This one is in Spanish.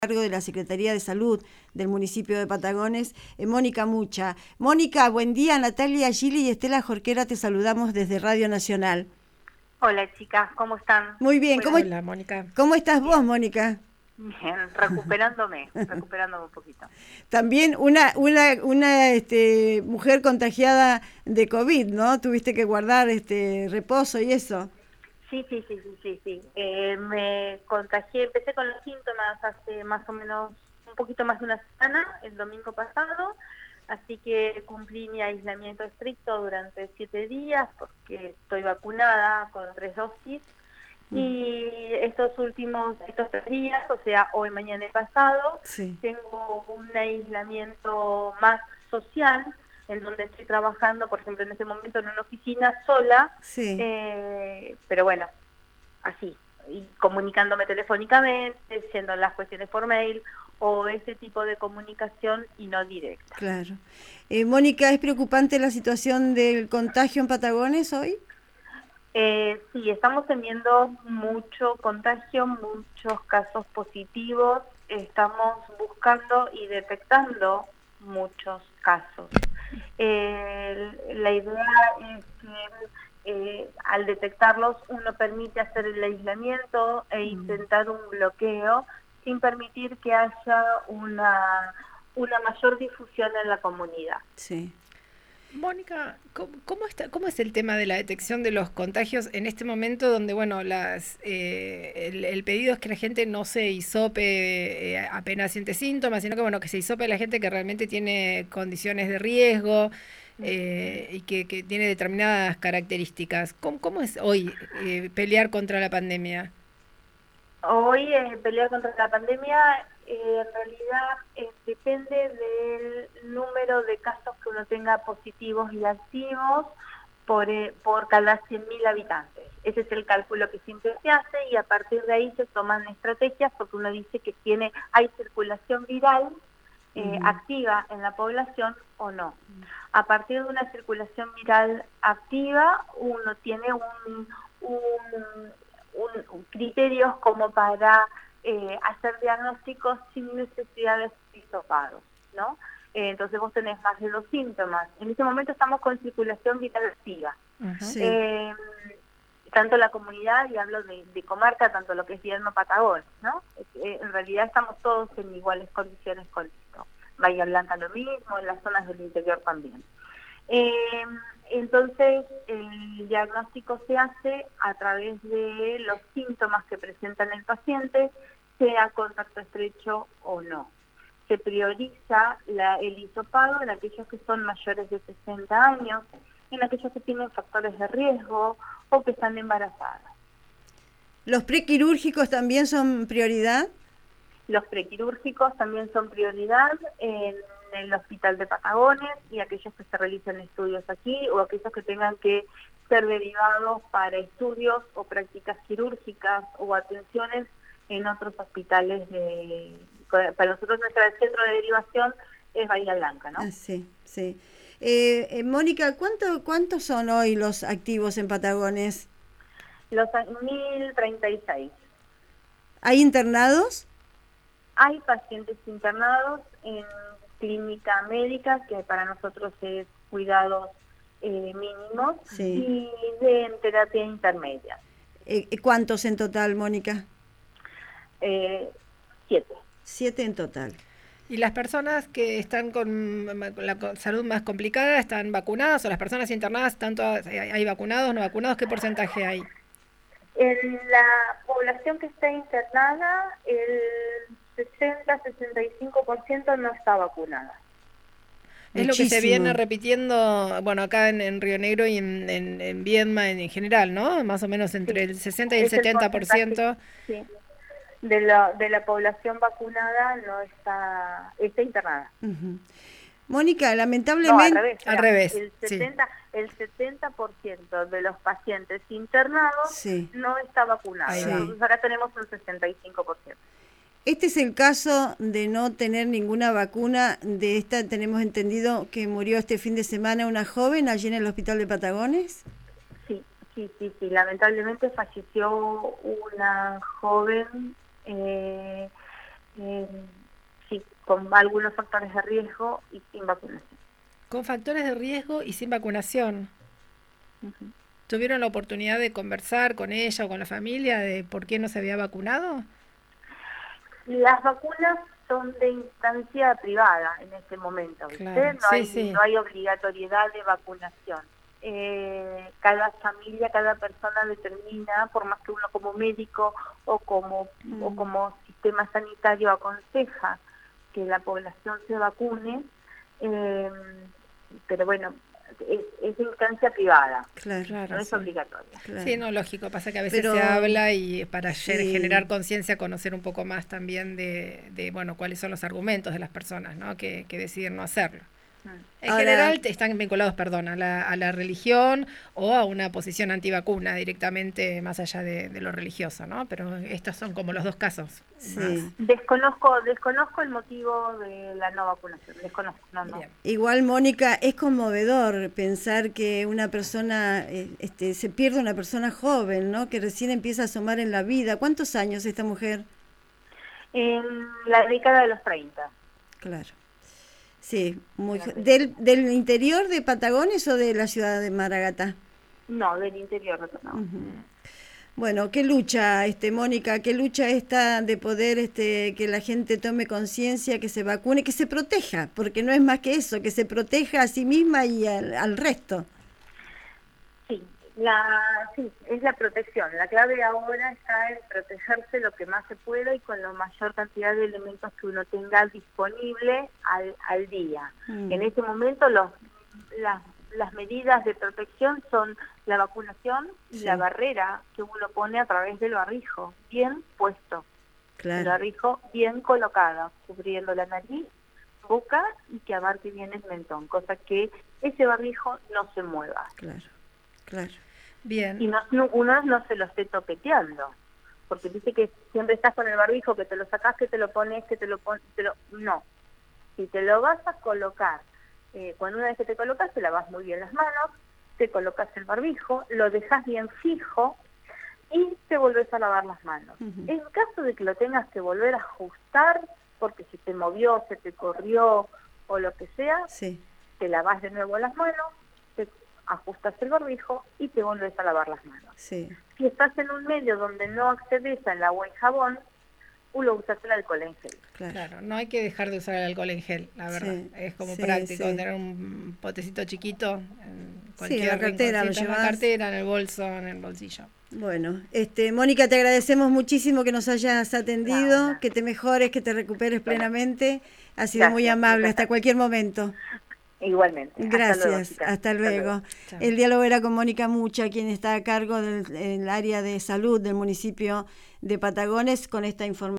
cargo de la Secretaría de Salud del municipio de Patagones, Mónica Mucha. Mónica, buen día. Natalia Gili y Estela Jorquera te saludamos desde Radio Nacional. Hola chicas, ¿cómo están? Muy bien. Hola, Mónica. ¿Cómo estás Bien. vos, Mónica? Bien, recuperándome un poquito. También una mujer contagiada de COVID, ¿no? Tuviste que guardar reposo y eso. Sí. Me contagié, empecé con los síntomas hace más o menos un poquito más de una semana, el domingo pasado, así que cumplí mi aislamiento estricto durante 7 días porque estoy vacunada con 3 dosis. Y estos 3 días, o sea, hoy, mañana y pasado, sí, tengo un aislamiento más social, en donde estoy trabajando, por ejemplo, en este momento en una oficina sola, sí. pero bueno, así, y comunicándome telefónicamente, haciendo las cuestiones por mail, o ese tipo de comunicación y no directa. Claro. Mónica, ¿es preocupante la situación del contagio en Patagones hoy? Sí, estamos teniendo mucho contagio, muchos casos positivos, estamos buscando y detectando muchos casos. La idea es que al detectarlos uno permite hacer el aislamiento e intentar un bloqueo sin permitir que haya una mayor difusión en la comunidad. Sí. Mónica, ¿cómo es el tema de la detección de los contagios en este momento donde, bueno, el pedido es que la gente no se hisope apenas siente síntomas, sino que, bueno, que se hisope la gente que realmente tiene condiciones de riesgo y que tiene determinadas características? ¿Cómo es hoy pelear contra la pandemia? Hoy pelear contra la pandemia en realidad depende del número de casos que uno tenga positivos y activos por cada 100.000 habitantes. Ese es el cálculo que siempre se hace y a partir de ahí se toman estrategias porque uno dice que hay circulación viral activa en la población o no. A partir de una circulación viral activa uno tiene criterios como para hacer diagnósticos sin necesidad de hisopados, ¿no? Entonces vos tenés más de 2 síntomas. En este momento estamos con circulación viral activa. Sí. Tanto la comunidad, y hablo de comarca, tanto lo que es Viedma Patagones, ¿no? En realidad estamos todos en iguales condiciones con esto. Bahía Blanca lo mismo, en las zonas del interior también. Entonces, el diagnóstico se hace a través de los síntomas que presenta el paciente, sea contacto estrecho o no. Se prioriza el hisopado en aquellos que son mayores de 60 años, en aquellos que tienen factores de riesgo o que están embarazadas. ¿Los prequirúrgicos también son prioridad? Los prequirúrgicos también son prioridad en el Hospital de Patagones y aquellos que se realicen estudios aquí o aquellos que tengan que ser derivados para estudios o prácticas quirúrgicas o atenciones en otros hospitales. Para nosotros nuestro centro de derivación es Bahía Blanca, ¿no? Sí. Mónica, ¿cuántos son hoy los activos en Patagones? Los 1.036. ¿Hay internados? Hay pacientes internados en clínica médica, que para nosotros es cuidados mínimos, sí. Y en terapia intermedia. ¿Cuántos en total, Mónica? 7. 7 en total. ¿Y las personas que están con la salud más complicada están vacunadas o las personas internadas, hay vacunados, no vacunados? ¿Qué porcentaje hay? En la población que está internada, el 60-65% no está vacunada. Es lo que se viene repitiendo, bueno, acá en Río Negro y en Viedma en general, ¿no? Más o menos entre el 60 y el 70%. Sí, de la población vacunada no está internada. Mónica, lamentablemente... No, al revés. El 70% de los pacientes internados no está vacunado. Entonces ahora tenemos un 65%. Este es el caso de no tener ninguna vacuna. De esta tenemos entendido que murió este fin de semana una joven allí en el Hospital de Patagones. Sí. Lamentablemente falleció una joven sí, con algunos factores de riesgo y sin vacunación. Con factores de riesgo y sin vacunación. Ujú. ¿Tuvieron la oportunidad de conversar con ella o con la familia de por qué no se había vacunado? Las vacunas son de instancia privada en este momento, ¿viste? Claro, sí. No hay obligatoriedad de vacunación. Cada familia, cada persona determina, por más que uno como médico o como sistema sanitario aconseja que la población se vacune, pero bueno, es de instancia privada, Claro, no es obligatoria. claro. Sí, no, lógico, pasa que a veces Pero, se habla y para sí, generar conciencia, conocer un poco más también de bueno, cuáles son los argumentos de las personas, ¿no? que deciden no hacerlo. En Ahora, general están vinculados, perdón, a la religión o a una posición antivacuna directamente, más allá de lo religioso, ¿no? Pero estos son como los dos casos. sí. Desconozco el motivo de la no vacunación, desconozco, no. Bien. Igual, Mónica, es conmovedor pensar que una persona, se pierde una persona joven, ¿no? Que recién empieza a asomar en la vida. ¿Cuántos años esta mujer? En la década de los 30. Claro. Sí, ¿del interior de Patagones o de la ciudad de Maragata? No, del interior, no. Uh-huh. Bueno, qué lucha, Mónica, qué lucha esta de poder que la gente tome conciencia, que se vacune, que se proteja, porque no es más que eso, que se proteja a sí misma y al resto. Sí, es la protección. La clave ahora está en protegerse lo que más se pueda y con la mayor cantidad de elementos que uno tenga disponible al día. En este momento las medidas de protección son la vacunación y la barrera que uno pone a través del barbijo, bien puesto. Claro. El barbijo bien colocado, cubriendo la nariz, boca y que abarque bien el mentón, cosa que ese barbijo no se mueva. Claro. Bien. Y uno no se lo esté toqueteando, porque dice que siempre estás con el barbijo, que te lo sacás, que te lo pones, no. Si te lo vas a colocar, cuando una vez que te colocas, te lavas muy bien las manos, te colocas el barbijo, lo dejas bien fijo y te volvés a lavar las manos. Uh-huh. En caso de que lo tengas que volver a ajustar, porque se te movió, se te corrió o lo que sea, te lavas de nuevo las manos, te ajustas el barbijo y te volvés a lavar las manos. Sí. Si estás en un medio donde no accedes al agua y jabón, uno usa el alcohol en gel. Claro, no hay que dejar de usar el alcohol en gel, la verdad. Es como práctico tener un potecito chiquito en cualquier cartera, en la cartera, en el bolso, en el bolsillo. Bueno, Mónica, te agradecemos muchísimo que nos hayas atendido, que te mejores, que te recuperes plenamente. Ha sido muy amable. Hasta cualquier momento. Igualmente. Gracias. Hasta luego. El diálogo era con Mónica Mucha, quien está a cargo del área de salud del municipio de Patagones, con esta información.